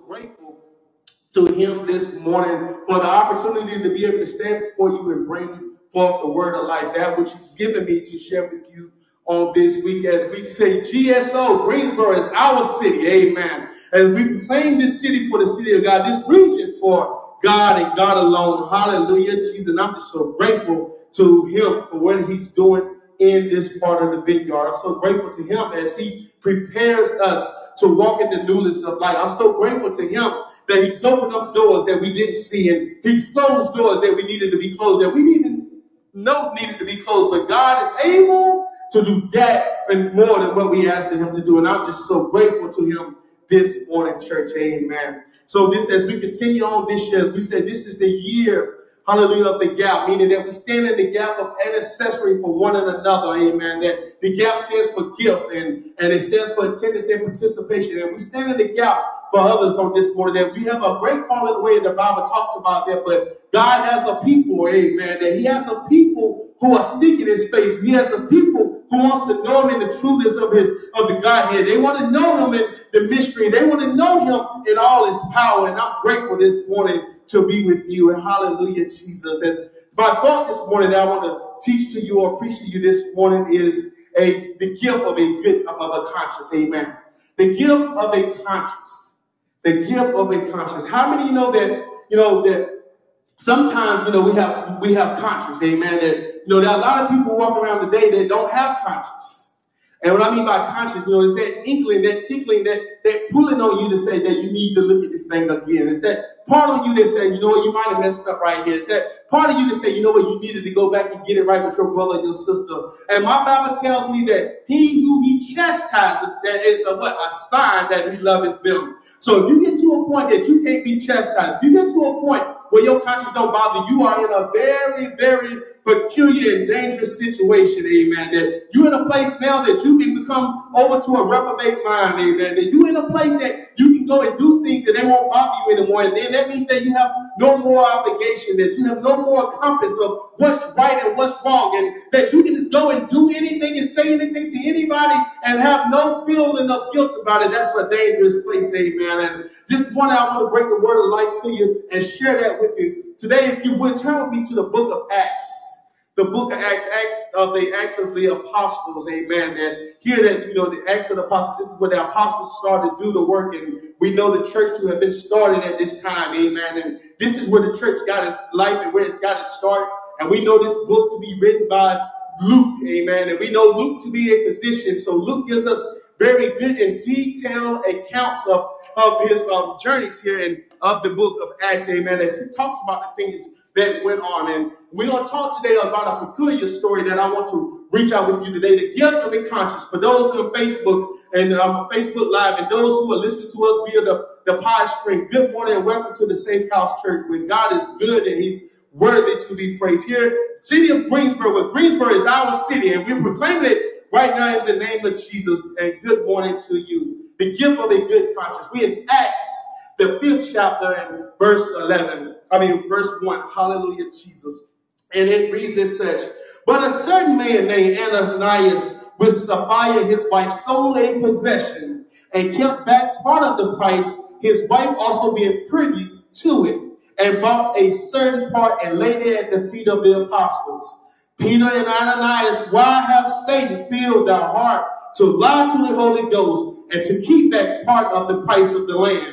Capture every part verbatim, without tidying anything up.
grateful to him this morning for the opportunity to be able to stand before you and bring forth the word of life, that which he's given me to share with you on this week. As we say, G S O, Greensboro is our city, amen. As we proclaim this city for the city of God, this region for God and God alone, hallelujah, Jesus. And I'm just so grateful to him for what he's doing in this part of the vineyard. I'm so grateful to him as he prepares us to walk in the newness of life. I'm so grateful to him that he's opened up doors that we didn't see, and he's closed doors that we needed to be closed, that we didn't even know needed to be closed. But God is able to do that and more than what we asked him to do. And I'm just so grateful to him this morning, church. Amen. So this, as we continue on this year, as we said, this is the year, hallelujah, of the gap, meaning that we stand in the gap of intercessory for one another. Amen. That the gap stands for gift, and, and it stands for attendance and participation. And we stand in the gap for others on this morning, that we have a great falling away. The Bible talks about that, but God has a people, amen, that he has a people who are seeking his face. He has a people who wants to know him in the trueness of his of the Godhead. They want to know him in the mystery. They want to know him in all his power. And I'm grateful this morning to be with you. And hallelujah, Jesus. As my thought this morning that I want to teach to you or preach to you this morning is a the gift of a good of a conscience. Amen. The gift of a conscience. The gift of a conscience. How many of you know that, you know, that sometimes, you know, we have we have conscience, amen. That, you know, there are a lot of people walking around today that don't have conscience. And what I mean by conscience, you know, is that inkling, that tickling, that that pulling on you to say that you need to look at this thing again. It's that part of you that says, you know what, you might have messed up right here. It's that part of you that say, you know what, you needed to go back and get it right with your brother or your sister. And my Bible tells me that he who he chastises, that is a what? A sign that he loveth them. So if you get to a point that you can't be chastised, if you get to a point where your conscience don't bother, you are in a very, very peculiar and dangerous situation, amen. That you're in a place now that you can become over to a reprobate mind, amen. That you're in a place that you can go and do things that they won't bother you anymore. And then that means that you have no more obligation, that you have no more compass of what's right and what's wrong, and that you can just go and do anything and say anything to anybody and have no feeling of guilt about it. That's a dangerous place, amen. And this morning I want to bring the word of life to you and share that with you. Today, if you would, turn with me to the book of Acts. The book of Acts, Acts of the Acts of the Apostles, amen. And here that, you know, the Acts of the Apostles, this is where the apostles started to do the work, and we know the church to have been started at this time, amen. And this is where the church got its life and where it's got its start. And we know this book to be written by Luke, amen. And we know Luke to be a physician, so Luke gives us very good and detailed accounts of, of his um, journeys here in of the book of Acts, amen, as he talks about the things that went on. And we're going to talk today about a peculiar story that I want to reach out with you today, the gift of a conscience. For those who are on Facebook and um, Facebook Live, and those who are listening to us via the, the pod stream, good morning and welcome to the Safe House Church, where God is good and he's worthy to be praised. Here, city of Greensboro, where Greensboro is our city, and we're proclaiming it right now in the name of Jesus. And good morning to you. The gift of a good conscience. We in Acts, the fifth chapter, and verse eleven. I mean, verse one. Hallelujah, Jesus. And it reads as such: But a certain man named Ananias, with Sapphira his wife, sold a possession and kept back part of the price, his wife also being privy to it, and bought a certain part and laid it at the feet of the apostles. Peter and Ananias, why have Satan filled their heart to lie to the Holy Ghost and to keep back part of the price of the land?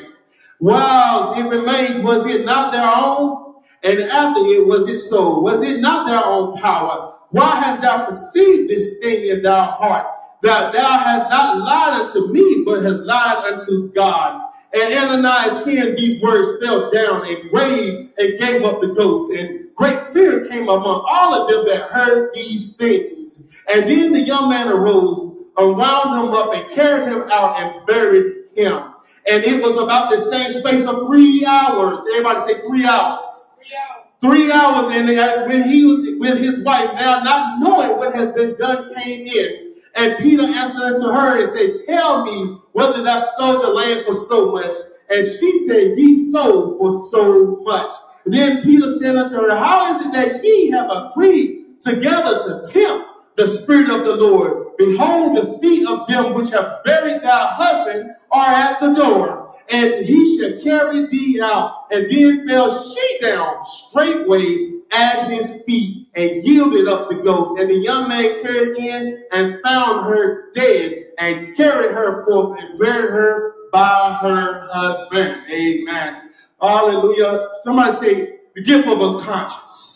While it remains, was it not their own? And after it was it sold, was it not their own power? Why hast thou conceived this thing in thy heart? That thou hast not lied unto me, but hast lied unto God. And Ananias, hearing these words, fell down and raved and gave up the ghost. And great fear came among all of them that heard these things. And then the young man arose and wound him up and carried him out and buried him. And it was about the same space of three hours. Everybody say three hours. Three hours. Three hours. And when he was with his wife, now not knowing what has been done, came in. And Peter answered unto her and said, Tell me whether thou sold the land for so much. And she said, Ye sold for so much. Then Peter said unto her, How is it that ye have agreed together to tempt the Spirit of the Lord? Behold, the feet of them which have buried thy husband are at the door, and he shall carry thee out. And then fell she down straightway at his feet and yielded up the ghost. And the young man carried in and found her dead and carried her forth and buried her by her husband. Amen. Hallelujah. Somebody say the gift of a conscience.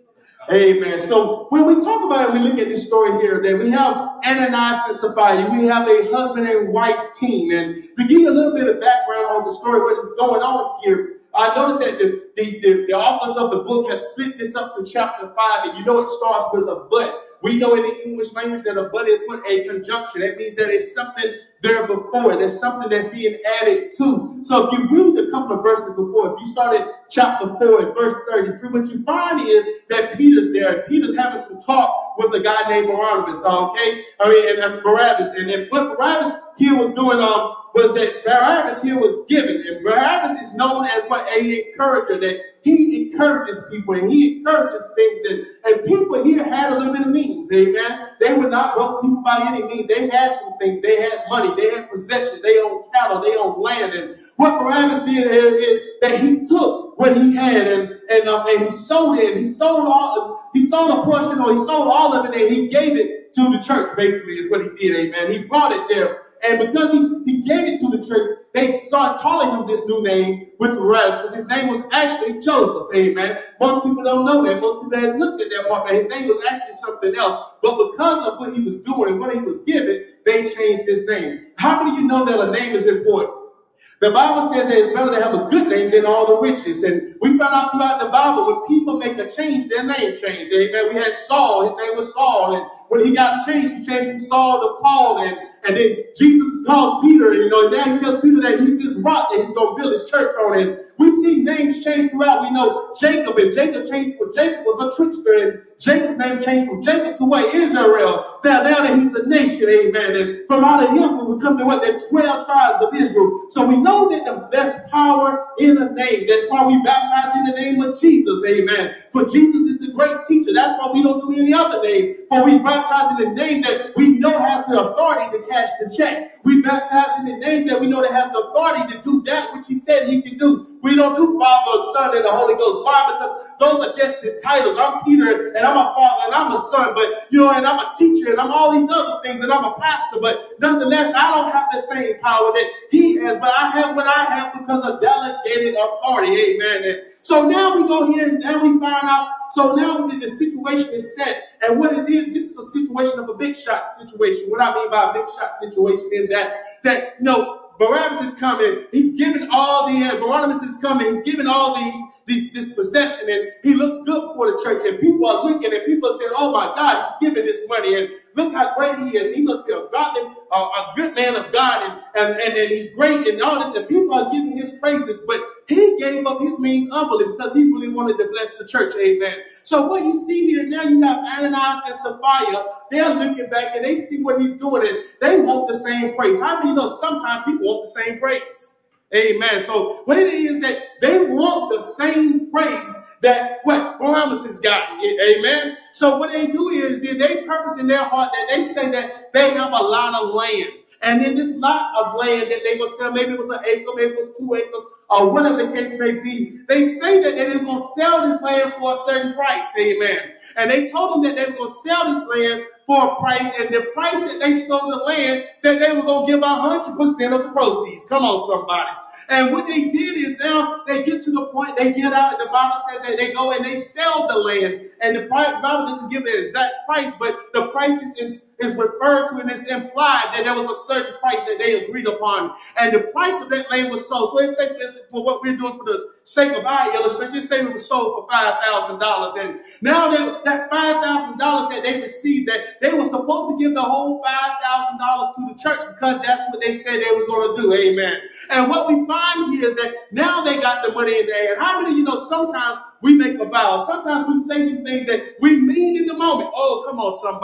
Amen. So when we talk about it, we look at this story here that we have Ananias and Sapphira. We have a husband and wife team. And to give you a little bit of background on the story, what is going on here, I noticed that the, the, the, the authors of the book have split this up to chapter five. And you know it starts with a but. We know in the English language that a but is what? A conjunction. That means that it's something there before. There's something that's being added to. So if you read a couple of verses before, if you start at chapter four and verse thirty-three, what you find is that Peter's there. And Peter's having some talk with a guy named Barnabas, okay? I mean, and, and Barabbas. And, and what Barabbas here was doing um, was that Barabbas here was giving. And Barabbas is known as what? An encourager, that he encourages people and he encourages things. And, and people here had a little bit of means, amen? They were not broke people by any means. They had some things. They had money. They had possessions. They owned cattle. They owned land. And what Barabbas did here is that he took what he had and, and, um, and he sold it. He sold all, he sold a portion or he sold all of it and he gave it to the church, basically, is what he did, amen? He brought it there. And because he, he gave it to the church, they started calling him this new name, which was because his name was actually Joseph. Amen. Most people don't know that. Most people had looked at that part, but his name was actually something else. But because of what he was doing and what he was giving, they changed his name. How many of you know that a name is important? The Bible says that it's better to have a good name than all the riches. And we found out throughout the Bible, when people make a change, their name changed. Amen. We had Saul. His name was Saul. And when he got changed, he changed from Saul to Paul. And, and then Jesus calls Peter, and, you know, and now he tells Peter that he's this rock that he's going to build his church on. And we see names change throughout. We know Jacob, and Jacob changed for Jacob was a trickster. And Jacob's name changed from Jacob to what? Israel. Now, now that he's a nation, amen. And from out of him, we will come to what? The twelve tribes of Israel. So we know that the best power in the name. That's why we baptize in the name of Jesus, amen. For Jesus is the great teacher. That's why we don't do any other name. For we baptize in the name that we know has the authority to cash the check. We baptize in the name that we know that has the authority to do that which he said he can do. We don't do Father, Son, and the Holy Ghost. Why? Because those are just his titles. I'm Peter, and I'm a father, and I'm a son, but, you know, and I'm a teacher, and I'm all these other things, and I'm a pastor, but nonetheless, I don't have the same power that he has, but I have what I have because of delegated authority, amen. And so now we go here, and now we find out, so now the, the situation is set, and what it is, this is a situation of a big shot situation. What I mean by a big shot situation is that, that, you know, Barabbas is coming. He's giving all the, uh, Barnabas is coming. He's giving all these, these, this possession, and he looks good before the church, and people are looking, and people are saying, oh my God, he's giving this money, and look how great he is. He must be a godly, uh, a good man of God, and, and, and, and he's great, and all this, and people are giving his praises, but he gave up his means humbly because he really wanted to bless the church, amen. So what you see here, now you have Ananias and Sapphira. They're looking back, and they see what he's doing, and they want the same praise. How many know sometimes people want the same praise? Amen. So what it is that they want the same praise that what Barabbas has gotten. Amen. So what they do is they purpose in their heart that they say that they have a lot of land. And in this lot of land that they will sell, maybe it was an acre, maybe it was two acres, or whatever the case may be, they say that they're going to sell this land for a certain price. Amen. And they told them that they were going to sell this land for a price, and the price that they sold the land, that they were going to give one hundred percent of the proceeds. Come on, somebody. And what they did is now they get to the point, they get out, and the Bible says that they go and they sell the land. And the Bible doesn't give the exact price, but the price is, is, is referred to, and it's implied that there was a certain price that they agreed upon. And the price of that land was sold. So it's safe for what we're doing for the sake of our illustration, let's say it was sold for five thousand dollars. And now that, that five thousand dollars that they received, that they were supposed to give the whole five thousand dollars to the church because that's what they said they were going to do. Amen. And what we find here is that now they got the money in their hand. How many of you know sometimes we make a vow? Sometimes we say some things that we mean in the moment. Oh, come on, somebody.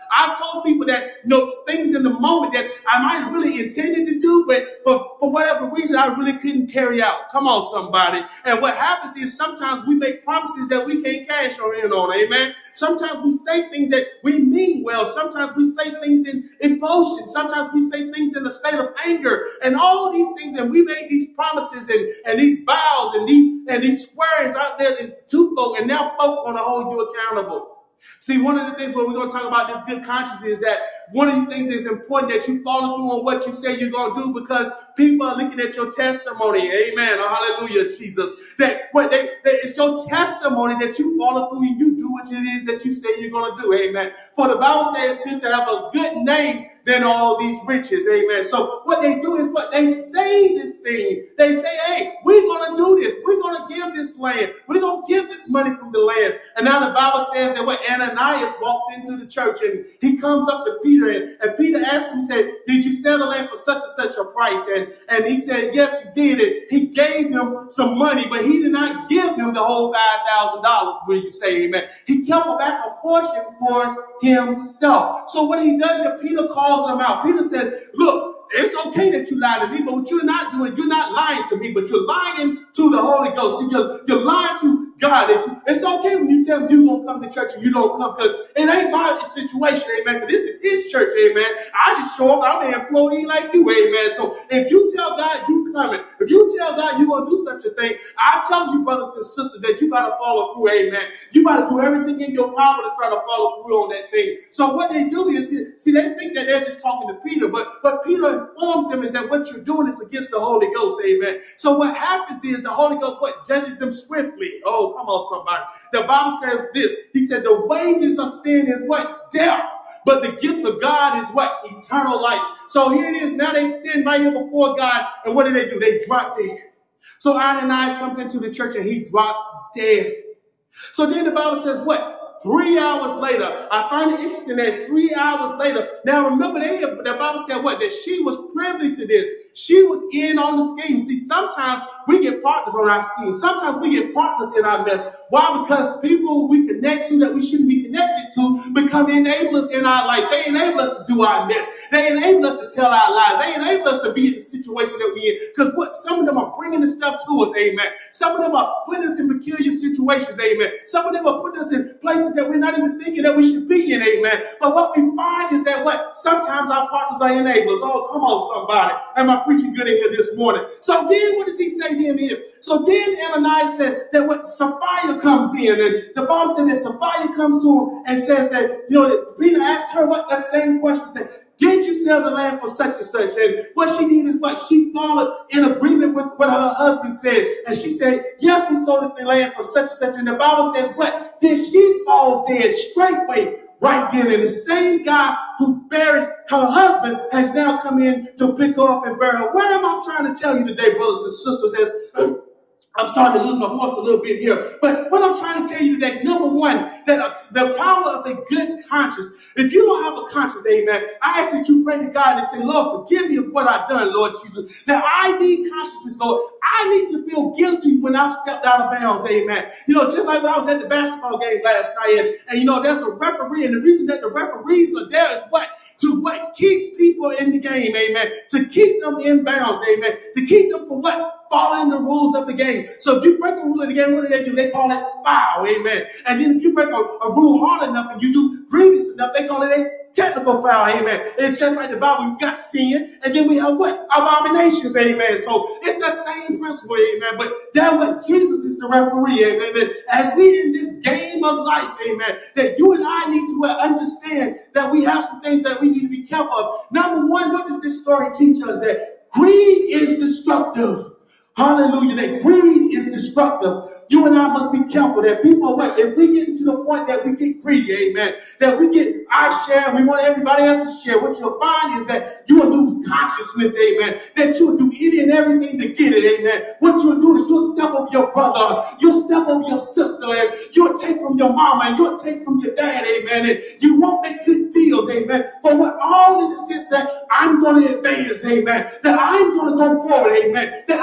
I've told people that, you know, things in the moment that I might have really intended to do, but for, for whatever reason, I really couldn't carry out. Come on, somebody. And what happens is sometimes we make promises that we can't cash or in on. Amen. Sometimes we say things that we mean well. Sometimes we say things in emotion. Sometimes we say things in a state of anger and all these things. And we make these promises and, and these vows and these and these swears out there to folk, and now folk want to hold you accountable. See, one of the things when we're going to talk about this good conscience is that one of the things that's important that you follow through on what you say you're going to do, because people are looking at your testimony. Amen. Oh, hallelujah, Jesus. That what they, they it's your testimony that you follow through and you do what it is that you say you're going to do. Amen. For the Bible says it's good to have a good name than all these riches. Amen. So what they do is what they say this thing. They say, hey, we're going to do this. We're going to give this land. We're going to give this money from the land. And now the Bible says that what Ananias walks into the church and he comes up to Peter and, and Peter asked him, he said, did you sell the land for such and such a price? And, and he said, yes, he did it. He gave him some money, but he did not give him the whole five thousand dollars. Will you say amen? He kept back a portion for himself. So what he does here, Peter calls him out. Peter said, look, it's okay that you lie to me, but what you're not doing, you're not lying to me, but you're lying to the Holy Ghost. See, you're, you're lying to God. It's okay when you tell me you're going to come to church and you don't come, because it ain't my situation, amen. Because this is his church, amen. I just show up. I'm an employee like you, amen. So if you tell God you coming, if you tell God you're going to do such a thing, I'm telling you, brothers and sisters, that you got to follow through, amen. You got to do everything in your power to try to follow through on that thing. So what they do is, see, they think that they're just talking to Peter, but what Peter informs them is that what you're doing is against the Holy Ghost, amen. So what happens is the Holy Ghost, what, judges them swiftly. Oh, come on, somebody. The Bible says this. He said the wages of sin is what? Death. But the gift of God is what? Eternal life. So here it is. Now they sin right here before God. And what do they do? They drop dead. So Ananias comes into the church and he drops dead. So then the Bible says what? Three hours later, I find it interesting that three hours later, now remember, they, the Bible said what? That she was privy to this. She was in on the scheme. See, sometimes we get partners on our scheme. Sometimes we get partners in our mess. Why? Because people we connect to that we shouldn't be connected to become enablers in our life. They enable us to do our mess. They enable us to tell our lies. They enable us to be in the situation that we're in. Because what some of them are bringing the stuff to us, amen. Some of them are putting us in peculiar situations, amen. Some of them are putting us in places that we're not even thinking that we should be in, amen. But what we find is that what? Sometimes our partners are enablers. Oh, come on, somebody. Am I preaching good in here this morning? So then what does he say then here? So then Ananias said that what Sapphira comes in, and the Bible said that Sapphira comes to him and says that, you know, that Peter asked her what that same question, said, did you sell the land for such and such? And what she did is what? She followed in agreement with what her husband said. And she said, yes, we sold the land for such and such. And the Bible says what? Then she falls dead straightway right then. And the same guy who buried her husband has now come in to pick her up and bury her. What am I trying to tell you today, brothers and sisters? As I'm starting to lose my voice a little bit here. But what I'm trying to tell you today, number one, that uh, the power of a good conscience. If you don't have a conscience, amen, I ask that you pray to God and say, Lord, forgive me of what I've done, Lord Jesus. That I need consciousness, Lord. I need to feel guilty when I've stepped out of bounds, amen. You know, just like when I was at the basketball game last night, and, and you know, there's a referee, and the reason that the referees are there is what? To what? Keep people in the game, amen. To keep them in bounds, amen. To keep them for what? Following the rules of the game. So if you break a rule of the game, what do they do? They call it foul, amen. And then if you break a, a rule hard enough and you do grievous enough, they call it a technical foul, amen. It's just like the Bible, we've got sin, and then we have what? Abominations, amen. So it's the same principle, amen. But that what? Jesus is the referee, amen. That as we in this game of life, amen, that you and I need to understand that we have some things that we need to be careful of. Number one, what does this story teach us? That greed is destructive. Hallelujah. That greed is destructive. You and I must be careful that people, what, if we get to the point that we get greedy, amen, that we get our share and we want everybody else to share, what you'll find is that you will lose consciousness, amen, that you'll do any and everything to get it, amen. What you'll do is you'll step over your brother, you'll step over your sister, and you'll take from your mama, and you'll take from your dad, amen, and you won't make good deals, amen, but what all in the sense that I'm going to advance, amen, that I'm going to go forward, amen, that I'm going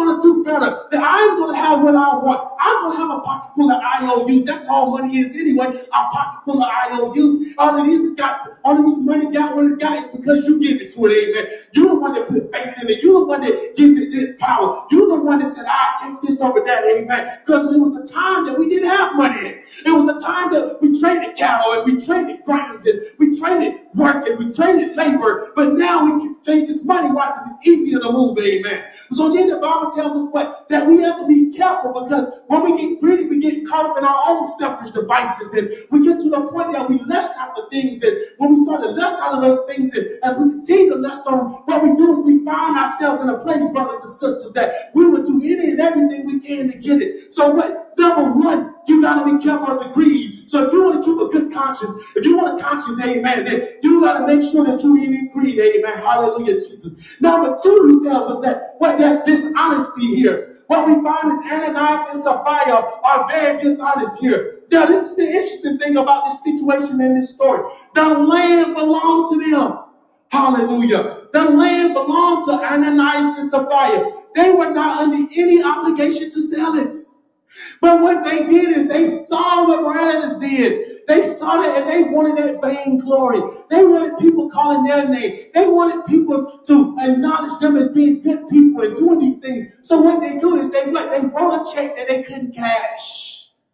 going to do better, that I'm going to have what I want. I'm going to have a pocket full of I O Us. That's all money is anyway, a pocket full of I O Us. All it is is got, all of this money got what it got is because you give it to it, amen. You're the one that put faith in it. You're the one that gives it this power. You're the one that said, I take this over that, amen. Because it was a time that we didn't have money. It was a time that we traded cattle and we traded grinds and we traded work and we traded labor. But now we can trade this money. Why? Because it's easier to move, amen. So then the Bible tells us what? That we have to be careful, because when we get greedy, we get caught up in our own selfish devices, and we get to the point that we lust after things, and when we start to lust out of those things, and as we continue to lust on, what we do is we find ourselves in a place, brothers and sisters, that we would do any and everything we can to get it. So what? Number one, you got to be careful of the greed. So if you want to keep a good conscience, if you want a conscience, amen, then you got to make sure that you ain't in greed, amen. Hallelujah, Jesus. Number two, he tells us that what? There's dishonesty here. What we find is Ananias and Sapphira are very dishonest here. Now, this is the interesting thing about this situation in this story. The land belonged to them. Hallelujah. The land belonged to Ananias and Sapphira. They were not under any obligation to sell it. But what they did is they saw what Barnabas did. They saw that and they wanted that vainglory. They wanted people calling their name. They wanted people to acknowledge them as being good people and doing these things. So what they do is they, they wrote a check that they couldn't cash.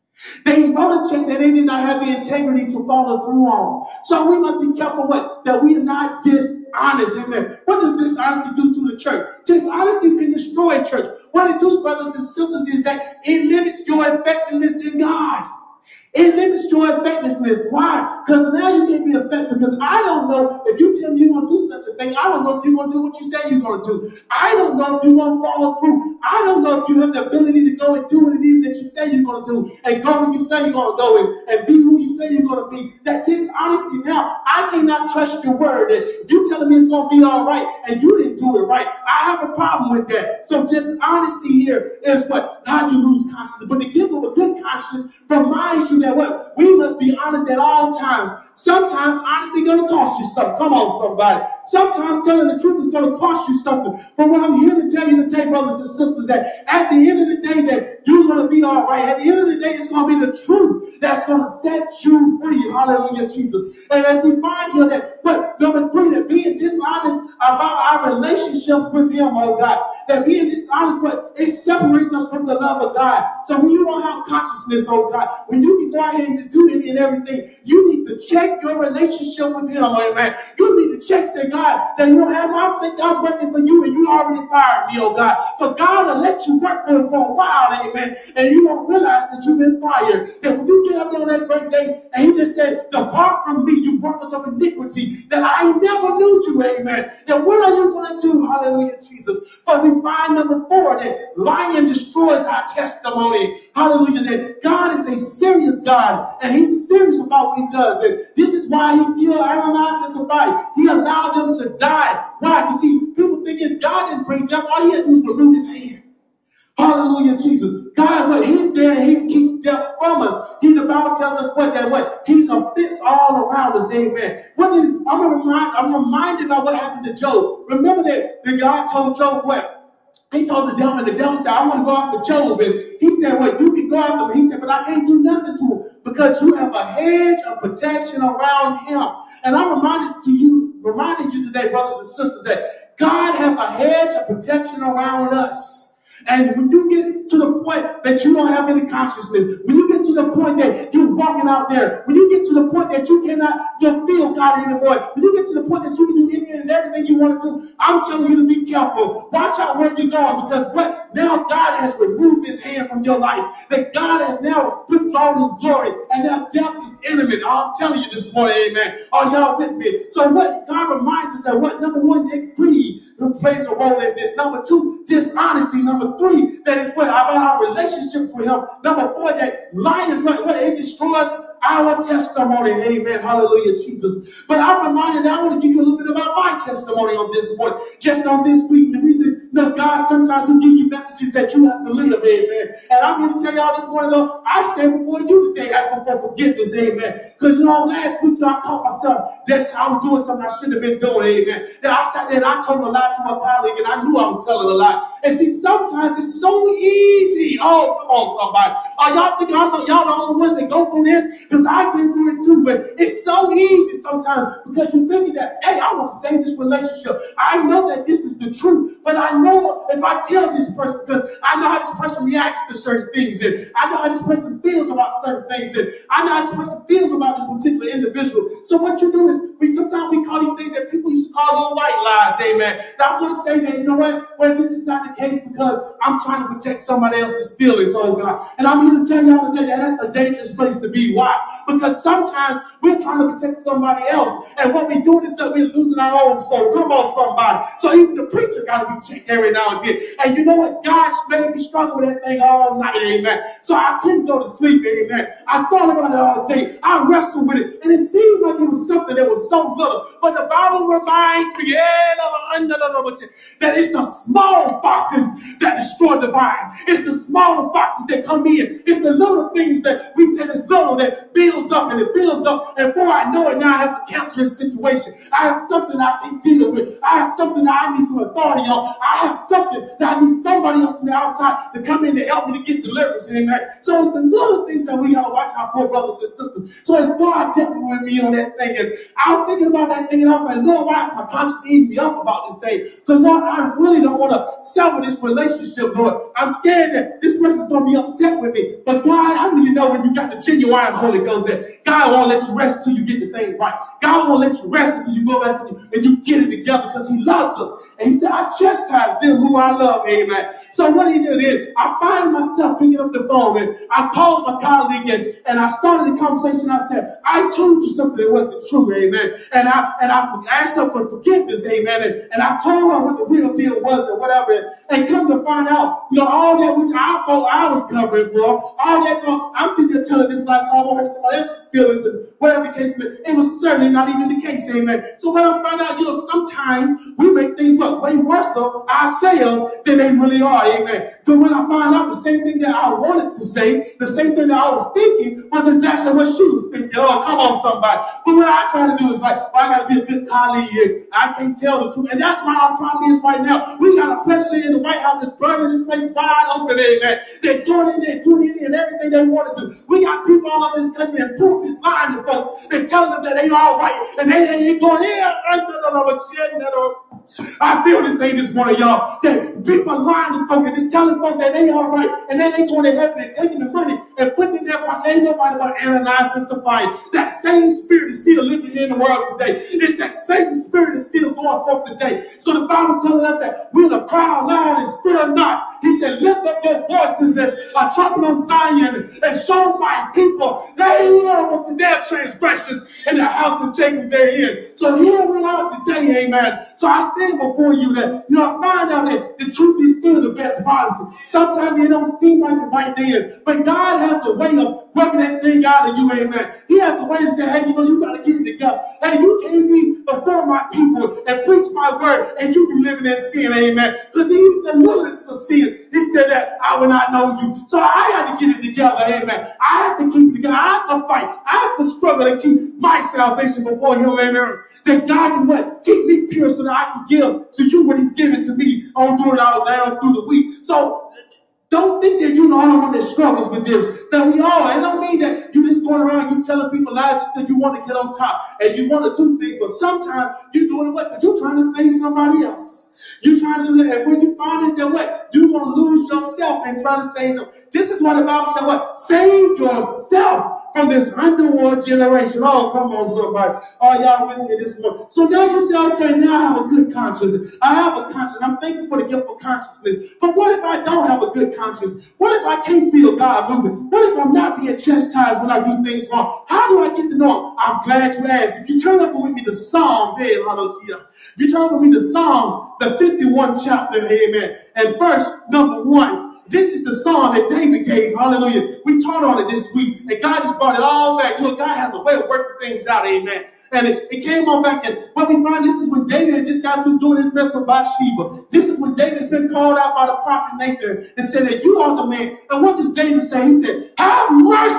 They wrote a check that they did not have the integrity to follow through on. So we must be careful what? That we are not dishonest. Amen. What does dishonesty do to the church? Dishonesty can destroy a church. What it does, brothers and sisters, is that it limits your effectiveness in God. It limits your effectiveness. Why? Because now you can't be effective. Because I don't know if you tell me you're going to do such a thing. I don't know if you're going to do what you say you're going to do. I don't know if you're going to follow through. I don't know if you have the ability to go and do what it is that you say you're going to do. And go where you say you're going to go and, and be who you say you're going to be. That dishonesty now, I cannot trust your word. That if you're telling me it's going to be all right and you didn't do it right, I have a problem with that. So dishonesty here is what? How you lose conscience. But the gift of a good conscience reminds you that what? We must be honest at all times. Sometimes honesty going to cost you something. Come on, somebody. Sometimes telling the truth is going to cost you something. But what I'm here to tell you today, brothers and sisters, that at the end of the day, that you're going to be all right. At the end of the day, it's going to be the truth that's going to set you free. Hallelujah, Jesus. And as we find here that, what? Number three, that being dishonest about our relationship with Him, oh God. That being dishonest, what? It separates us from the love of God. So when you don't have consciousness, oh God, when you can go ahead and just do any and everything, you need to check your relationship with Him, amen. You need to check, say, God, that you don't have my think I'm working for you and you already fired me, oh God. So God will let you work for Him for a while, amen. And you won't realize that you've been fired. That when you get up on that great day and He just said, depart from me, you workers of iniquity, that I never knew you, amen. Then what are you going to do? Hallelujah, Jesus. For we find number four, that lying destroys our testimony. Hallelujah, that God is a serious God and He's serious about what He does. And this is why He killed Ananias and Sapphira. He allowed them to die. Why? Because see, people thinking God didn't bring death. All He had to do was remove His hand. Hallelujah, Jesus. God, what He's there, He keeps death from us. He, the Bible tells us what that what He's a fence all around us. Amen. What did I'm remind, I'm reminded about what happened to Job. Remember that the God told Job what? He told the devil, and the devil said, I want to go after Job. And he said, well, you can go after him. He said, but I can't do nothing to him because you have a hedge of protection around him. And I'm reminded to you, reminding you today, brothers and sisters, that God has a hedge of protection around us. And when you get to the point that you don't have any consciousness, when you get to the point that you're walking out there, when you get to the point that you cannot you feel God anymore, when you get to the point that you can do anything and everything you want to do, I'm telling you to be careful. Watch out where you're going, because what? Now God has removed His hand from your life. That God has now withdrawn His glory, and now death is imminent. I'm telling you this morning, amen. Are y'all with me? So what? God reminds us that what? Number one, that greed plays a role in this. Number two, dishonesty. Number three, that is what about our relationships with Him. Number four, that lying, what, what it destroys our testimony. Amen. Hallelujah, Jesus. But I'm reminded that I want to give you a little bit about my testimony on this point. Just on this week, the reason No, God sometimes He'll give you messages that you have to live, amen. And I'm here to tell y'all this morning, though, I stand before you today asking for forgiveness, amen. Because, you know, last week, you know, I caught myself that I was doing something I shouldn't have been doing, amen. That I sat there and I told a lie to my colleague, and I knew I was telling a lie. And see, sometimes it's so easy. Oh, come on, somebody. Are y'all thinking I'm the, y'all the only ones that go through this? Because I've been through it too, but it's so easy sometimes because you're thinking that, hey, I want to save this relationship. I know that this is the truth, but I know if I tell this person, because I know how this person reacts to certain things, and I know how this person feels about certain things, and I know how this person feels about this particular individual. So what you do is, we sometimes we call these things that people used to call little white lies, amen. Now I want to say that, you know what? Well, this is not the case because I'm trying to protect somebody else's feelings, oh God. And I'm here to tell y'all today that that's a dangerous place to be. Why? Because sometimes we're trying to protect somebody else, and what we're doing is that we're losing our own soul. Come on, somebody. So even the preacher got to be checked every now and then. And you know what? God made me struggle with that thing all night, amen. So I couldn't go to sleep, amen. I thought about it all day. I wrestled with it, and it seemed like it was something that was so little. But the Bible reminds me that it's the small foxes that destroy the vine. It's the small foxes that come in. It's the little things that we said is little that builds up and it builds up. And before I know it, now I have a cancerous situation. I have something I can deal with. I have something that I need some authority on. I have something that I need somebody else from the outside to come in to help me to get deliverance. Amen. So it's the little things that we got to watch out for, brothers and sisters. So it's God dealing with me on that thing. And I was thinking about that thing, and I was like, Lord, why is my conscience eating me up about this thing? Because, Lord, I really don't want to sever this relationship, Lord. I'm scared that this person's going to be upset with me. But God, I need to know when you got the genuine Holy Ghost that God won't let you rest until you get the thing right. God won't let you rest until you go back and you get it together because He loves us. And He said, I chastise them who I love. Amen. So what He did is, I find myself picking up the phone, and I called my colleague, and, and I started the conversation. I said, I told you something that wasn't true. Amen. And I and I asked her for forgiveness. Amen. And, and I told her what the real deal was and whatever. And, and come to find out, you know, all that which I thought I was covering for, all that, you know, I'm sitting there telling this lie so I won't hurt somebody else's feelings and whatever the case may be. It was certainly not even the case. Amen. So when I find out, you know, sometimes we make things look way worse of ourselves than they really are. Amen. So when I find out the same thing that I wanted to say, the same thing that I was thinking was exactly what she was thinking. Oh, come on, somebody. But what I try to do is like, well, I got to be a good colleague here. I can't tell the truth. And that's why our problem is right now. We got a president in the White House that's burning this place wide open. Amen. They're going in there, doing in there, and everything they want to do. We got people all over this country and proof is lying to folks. They're telling them that they all right. And they, they ain't going here. I feel this thing this morning, y'all, that people are lying to folks and just telling folks that they all right, and then they going to heaven and taking the money and putting it in their pocket. Ain't nobody about Ananias and Sapphira. That same spirit is still living here in the world today. It's that same spirit is still going forth today. So the Bible telling us that we're the cry loud and spare not. He said, lift up your voices as a trumpet on Zion and show my people they almost in their transgressions in the house of Jacob therein. So here we are today, amen. So I stand before you that, you know, I find out that the truth is still the best policy. Sometimes it don't seem like it right then, but God has a way of working that thing out of you, amen. He has a way to say, hey, you know, you got to get it together. Hey, you can't be before my people and preach my word and you be living in sin, amen. Because even the littlest of sin, He said that I will not know you. So I have to get it together, amen. I have to keep it together. I have to fight. I have to struggle to keep my salvation before Him, amen. That God can what? Keep me pure so that I can give to you what He's given to me on through it all down through the week. So don't think that you're the only one that struggles with this. That we all, it don't mean that you just going around, you telling people lies just because you want to get on top and you want to do things. But sometimes you doing what? Because you're trying to save somebody else. You're trying to do that. And when you find is that what? You're going to lose yourself and try to save them. This is what the Bible said, what? Save yourself from this underworld generation. Oh, come on, somebody. Oh, y'all with me this morning. So now you say, okay, now I have a good conscience. I have a conscience. I'm thankful for the gift of consciousness. But what if I don't have a good conscience? What if I can't feel God moving? What if I'm not being chastised when I do things wrong? How do I get to know Him? I'm glad you asked. If you turn over with me to Psalms, hey, hallelujah. If you turn over with me to Psalms, the fifty-first chapter, amen, and verse number one. This is the song that David gave. Hallelujah. We taught on it this week, and God just brought it all back. You know, God has a way of working things out. Amen. And it, it came on back, and what we find, this is when David had just got through doing his mess with Bathsheba. This is when David has been called out by the prophet Nathan and said that you are the man. And what does David say? He said, have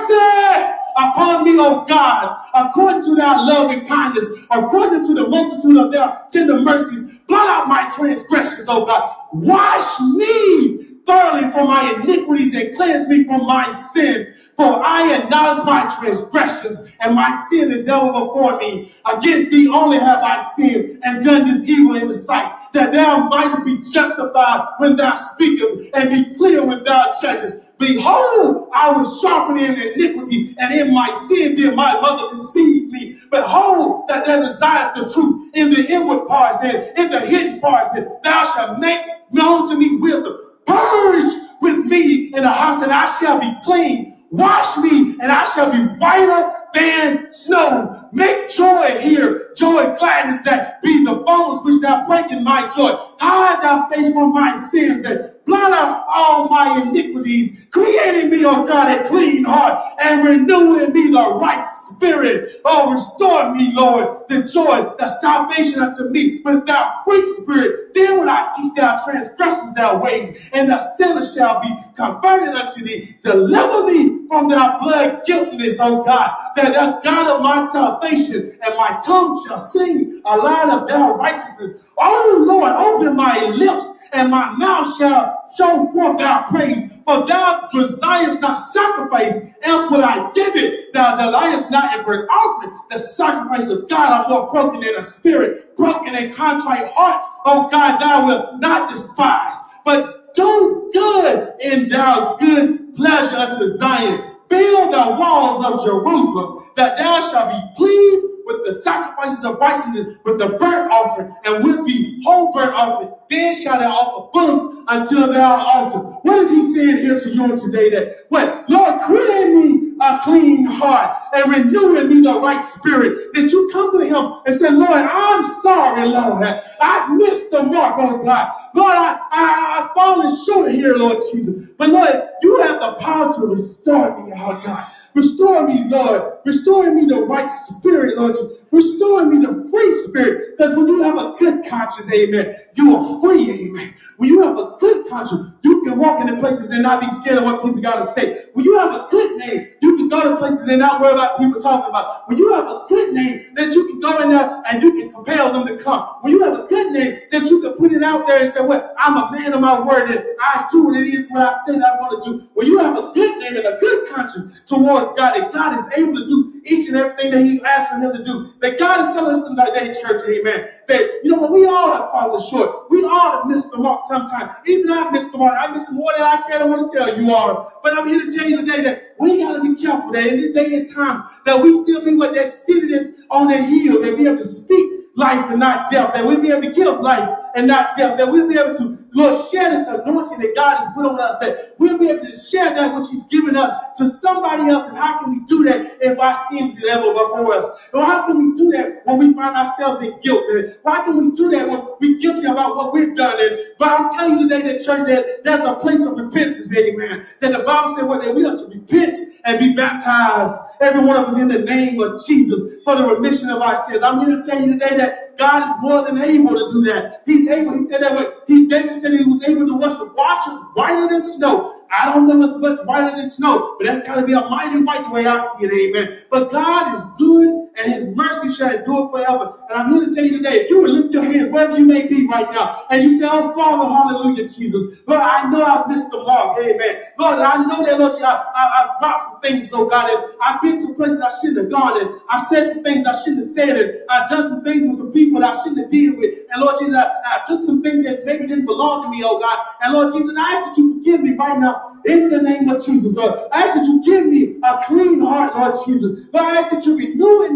mercy upon me, O God, according to thy love and kindness, according to the multitude of their tender mercies. Blot out my transgressions, O God. Wash me thoroughly from my iniquities and cleanse me from my sin. For I acknowledge my transgressions, and my sin is ever before me. Against thee only have I sinned and done this evil in the sight, that thou mightest be justified when thou speakest, and be clear when thou judgest. Behold, I was sharpened in iniquity, and in my sin did my mother conceive me. Behold, that thou desirest the truth in the inward parts and in the hidden parts, and thou shalt make known to me wisdom. Purge with me in the house, and I shall be clean. Wash me, and I shall be whiter than snow. Make joy here, joy, gladness, that be the bones which thou break in my joy. Hide thy face from my sins, and blot out all my iniquities. Create in me, O God, a clean heart, and renew in me the right spirit. Oh, restore me, Lord, the joy, the salvation unto me with thy free spirit. Then will I teach thy transgressions thy ways, and the sinner shall be converted unto thee. Deliver me from thy blood guiltiness, O God, that the God of my salvation, and my tongue shall sing a line of thy righteousness. Oh Lord, open my lips, and my mouth shall show forth thy praise. For thou desirest not sacrifice, else would I give it. Thou delightest not in burnt offering. The sacrifice of God are more broken in a spirit, broken and contrite heart. O God, thou wilt not despise, but do good in thy good pleasure unto Zion. Build the walls of Jerusalem, that thou shalt be pleased with the sacrifices of righteousness, with the burnt offering, and with the whole burnt offering. Then shall thou offer bulls until thou altar. What is he saying here to you today? That what? Lord, create me a clean heart and renew in me the right spirit. That you come to him and say, Lord, I'm sorry, Lord. I've missed the mark, oh God. Lord, I, I, I've fallen short here, Lord Jesus. But Lord, you have the power to restore me, oh God. Restore me, Lord. Restore me the right spirit, Lord. Restore me the free spirit. Because when you have a good conscience, amen, you are free, amen. When you have a good conscience, you can walk into places and not be scared of what people got to say. When you have a good name, you can go to places and not worry about people talking about. When you have a good name, that you can go in there and you can compel them to come. When you have a good name, that you can put it out there and say, well, I'm a man of my word and I do what it is what I say that I want to do. When you have a good name and a good conscience towards God, that God is able to do each and everything that he asked for him to do, that God is telling us today, church, amen, that, you know, when we all have fallen short, we all have missed the mark sometimes. Even I missed the mark. I missed more than I can. I want to tell you all. But I'm here to tell you today that we got to be careful that in this day and time that we still be what that city is on the hill, that we have to speak life and not death, that we'll be able to give life and not death, that we'll be able to, Lord, share this anointing that God has put on us, that we'll be able to share that which he's given us to somebody else. And how can we do that if our sins is ever before us? Or how can we do that when we find ourselves in guilt? And why can we do that when we're guilty about what we've done? And, but I'm telling you today, that church, that there's a place of repentance, amen. That the Bible said, well, that we are to repent and be baptized, every one of us, in the name of Jesus for the remission of our sins. I'm here to tell you today that God is more than able to do that. He's able. He said that when he, David said he was able to wash, wash us whiter than snow. I don't know what's much whiter than snow, but that's got to be a mighty white the way I see it, amen. But God is good, and his mercy shall endure forever. And I'm here to tell you today, if you would lift your hands wherever you may be right now, and you say, oh, Father, hallelujah, Jesus. Lord, I know I've missed the mark, amen. Lord, I know that, Lord, I, I, I've dropped some things, oh God, and I've been some places I shouldn't have gone, and I've said some things I shouldn't have said, and I've done some things with some people that I shouldn't have dealt with. And Lord Jesus, I, I took some things that maybe didn't belong to me, oh God. And Lord Jesus, I ask that you forgive me right now in the name of Jesus, Lord. I ask that you give me a clean heart, Lord Jesus. Lord, I ask that you renew in me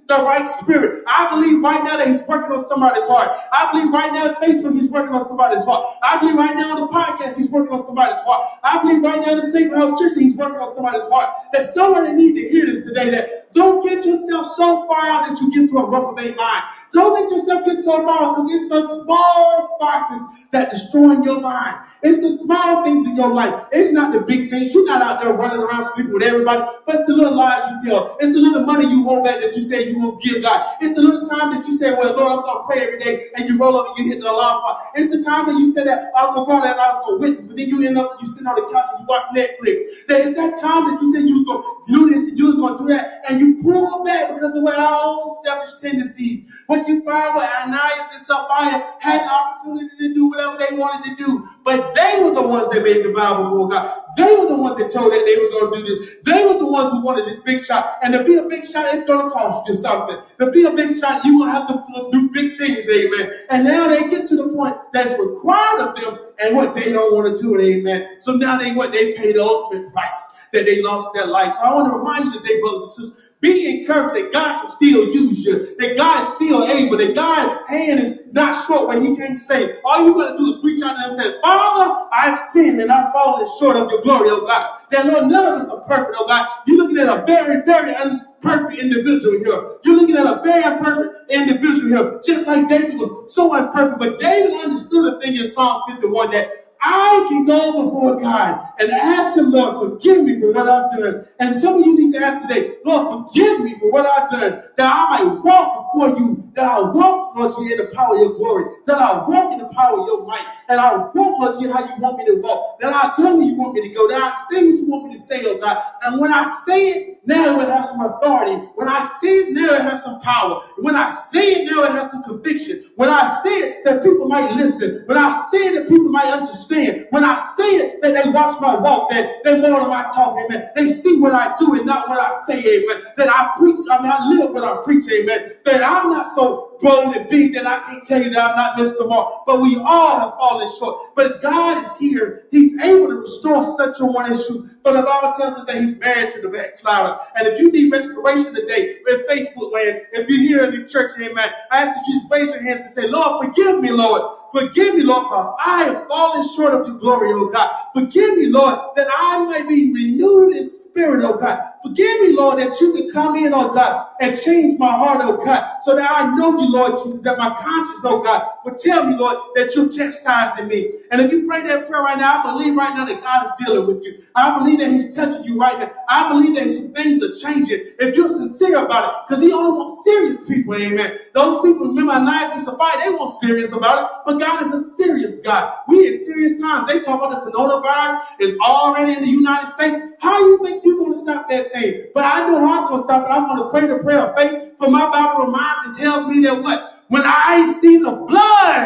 the right spirit. I believe right now that he's working on somebody's heart. I believe right now at Facebook he's working on somebody's heart. I believe right now on the podcast he's working on somebody's heart. I believe right now in the Sacred House Church he's working on somebody's heart. That somebody needs to hear this today, that don't get yourself so far out that you get to a reprobate mind. Don't let yourself get so far out, because it's the small foxes that destroy your mind. It's the small things in your life. It's not the big things. You're not out there running around sleeping with everybody, but it's the little lies you tell. It's the little money you hold back that you say you will give God. It's the little time that you say, well, Lord, I'm going to pray every day, and you roll up and you hit the alarm clock. It's the time that you say that I'm going to go that I was going to witness, but then you end up, you sit on the couch and you watch Netflix. It's that time that you said you was going to do this and you was going to do that, and you pull back because of our own selfish tendencies. But you find what Ananias and Sapphira had the opportunity to do whatever they wanted to do, but they were the ones that made the vow before God. They were the ones that told that they were going to do this. They was the ones who wanted this big shot. And to be a big shot, it's going to cost you something. To be a big shot, you're going to have to do big things, amen. And now they get to the point that's required of them and what they don't want to do it, amen. So now they what they pay the ultimate price, that they lost their life. So I want to remind you today, brothers and sisters, be encouraged that God can still use you, that God is still able, that God's hand is not short where he can't save. All you got to do is reach out to him and say, Father, I've sinned and I've fallen short of your glory, oh God. That Lord, none of us are perfect, oh God. You're looking at a very, very imperfect individual here. You're looking at a very imperfect individual here, just like David was so imperfect. But David understood a thing in Psalms fifty-one, that I can go before God and ask him, Lord, forgive me for what I've done. And some of you need to ask today, Lord, forgive me for what I've done, that I might walk before you, that I walk, Lord, in the power of your glory, that I walk in the power of your might, and I walk, Lord, how you want me to walk, that I go where you want me to go, that I say what you want me to say, oh God. And when I say it, now it has some authority. When I say it, now it has some power. When I say it, now it has some conviction. When I say it, that people might listen. When I say it, that people might understand. When I say it, that they watch my walk, that they more of my talk, amen. They see what I do and not what I say, amen. That I preach, I mean, I live what I preach, amen. That I'm not so blown and big that I can't tell you that I'm not missed them all. But we all have fallen short. But God is here. He's able to restore such a one issue. But the Bible tells us that he's married to the backslider. And if you need restoration today, in Facebook land, if you're here in the church, amen, I ask that you just raise your hands and say, Lord, forgive me, Lord. Forgive me, Lord, for I have fallen short of your glory, oh God. Forgive me, Lord, that I might be renewed in spirit, oh God. Forgive me, Lord, that you can come in, oh God, and change my heart, oh God, so that I know you, Lord Jesus, that my conscience, oh God, will tell me, Lord, that you're chastising me. And if you pray that prayer right now, I believe right now that God is dealing with you. I believe that he's touching you right now. I believe that some things are changing if you're sincere about it, because he only wants serious people, amen. Those people, remember Ananias and Sapphira, they weren't serious about it, but God is a serious God. We in serious times. They talk about the coronavirus is already in the United States. How do you think you're going to stop that thing? But I know how I'm going to stop it. I'm going to pray the prayer of faith. For my Bible reminds and tells me that what? When I see the blood,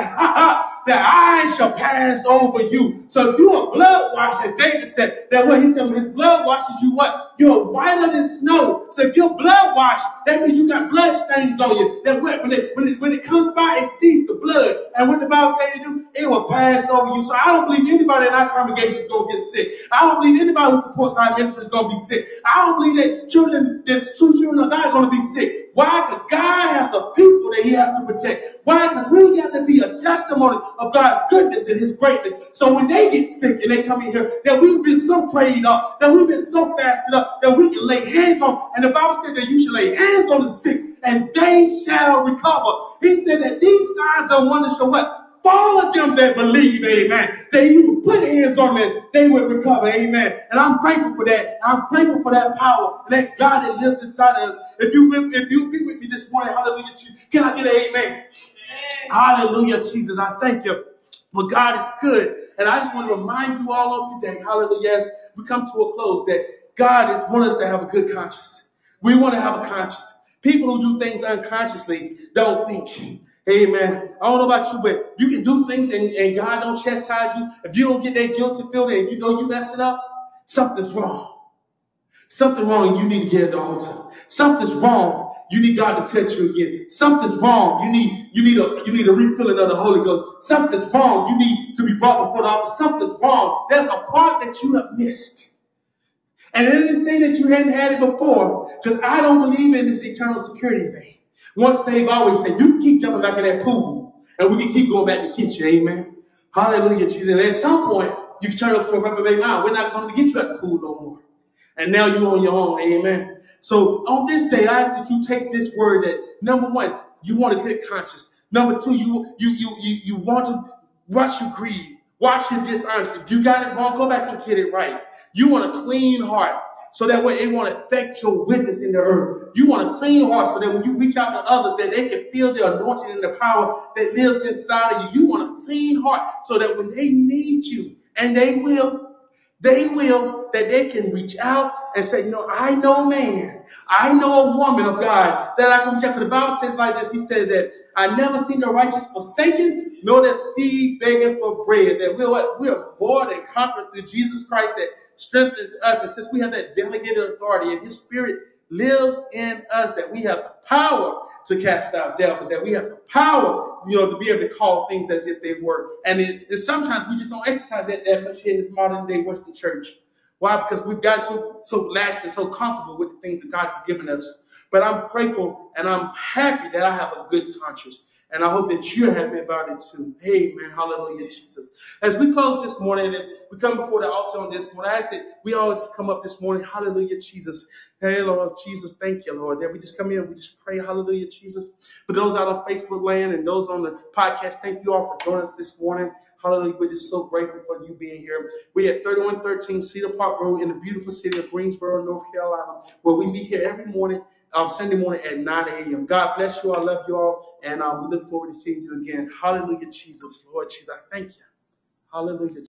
that I shall pass over you. So if you're a blood washer, David said that what he said, when his blood washes you, what? You're whiter than snow. So if you're blood washed, that means you got blood stains on you. That when it, when it, when it comes by, it sees the blood. And what the Bible says to do, it will pass over you. So I don't believe anybody in our congregation is going to get sick. I don't believe anybody who supports our ministry is going to be sick. I don't believe that children, that true children of God are going to be sick. Why? Because God has a people that he has to protect. Why? Because we got to be a testimony of God's goodness and his greatness. So when they get sick and they come in here, that we've been so prayed up, that we've been so fasted up, that we can lay hands on. And the Bible said that you should lay hands on the sick and they shall recover. He said that these signs and wonders shall what? Follow them that believe, amen. That you will put hands on them, they will recover, amen. And I'm grateful for that. I'm grateful for that power, and that God that lives inside of us. If you if you be with me this morning, hallelujah, can I get an amen? Amen. Hallelujah, Jesus, I thank you. But God is good. And I just want to remind you all on today, hallelujah, as we come to a close, that God is want us to have a good conscience. We want to have a conscience. People who do things unconsciously don't think. Amen. I don't know about you, but you can do things and, and God don't chastise you. If you don't get that guilty feeling and you know you messing up, something's wrong. Something's wrong and you need to get at the altar. Something's wrong. You need God to touch you again. Something's wrong. You need you need a you need a refilling of the Holy Ghost. Something's wrong. You need to be brought before the altar. Something's wrong. There's a part that you have missed. And it didn't say that you hadn't had it before, because I don't believe in this eternal security thing. Once saved, always saved. You can keep jumping back in that pool, and we can keep going back to get you. Amen. Hallelujah, Jesus. And at some point, you can turn up to a reprobate mind. We're not going to get you at the pool no more. And now you're on your own. Amen. So on this day, I ask that you take this word that, number one, you want a good conscience. Number two, you you you you, you want to watch your greed, watch your dishonesty. If you got it wrong, go back and get it right. You want a clean heart, so that way it won't affect your witness in the earth. You want a clean heart, so that when you reach out to others, that they can feel the anointing and the power that lives inside of you. You want a clean heart, so that when they need you, and they will, they will, that they can reach out and say, you know, I know a man, I know a woman of God that I can reach out. Because the Bible says like this, he said that I never seen the righteous forsaken, nor the seed begging for bread. That we're, we're more than conquerors through Jesus Christ that strengthens us. And since we have that delegated authority and his spirit lives in us, that we have the power to cast out devils, that we have the power, you know, to be able to call things as if they were. And it, it, sometimes we just don't exercise that that much here in this modern day Western church. Why? Because we've gotten so, so lax and so comfortable with the things that God has given us. But I'm grateful and I'm happy that I have a good conscience. And I hope that you're happy about it too. Amen. Hallelujah, Jesus. As we close this morning, as we come before the altar on this morning, I ask that we all just come up this morning. Hallelujah, Jesus. Hey, Lord Jesus, thank you, Lord. That we just come in, we just pray. Hallelujah, Jesus. For those out on Facebook land and those on the podcast, thank you all for joining us this morning. Hallelujah. We're just so grateful for you being here. We're at thirty-one thirteen Cedar Park Road in the beautiful city of Greensboro, North Carolina, where we meet here every morning. Um, Sunday morning at nine a.m. God bless you. I love you all. And um, we look forward to seeing you again. Hallelujah, Jesus. Lord Jesus, I thank you. Hallelujah.